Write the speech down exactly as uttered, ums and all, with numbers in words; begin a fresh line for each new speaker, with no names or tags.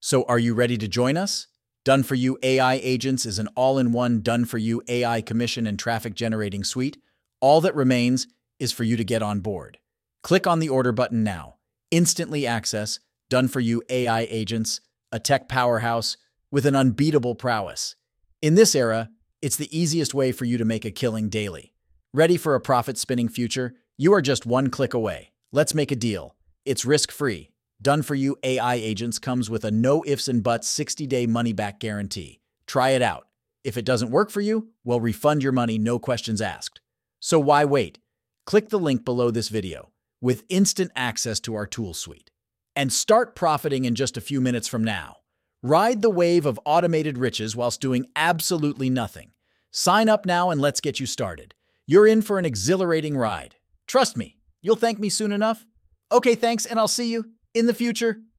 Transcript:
So are you ready to join us? Done For You A I Agents is an all-in-one Done For You A I commission and traffic generating suite. All that remains is for you to get on board. Click on the order button now. Instantly access Done For You A I Agents, a tech powerhouse with an unbeatable prowess. In this era, it's the easiest way for you to make a killing daily. Ready for a profit-spinning future? You are just one click away. Let's make a deal. It's risk-free. Done For You A I Agents comes with a no ifs and buts sixty-day money-back guarantee. Try it out. If it doesn't work for you, we'll refund your money, no questions asked. So why wait? Click the link below this video with instant access to our tool suite and start profiting in just a few minutes from now. Ride the wave of automated riches whilst doing absolutely nothing. Sign up now and let's get you started. You're in for an exhilarating ride. Trust me, you'll thank me soon enough. Okay, thanks, and I'll see you in the future.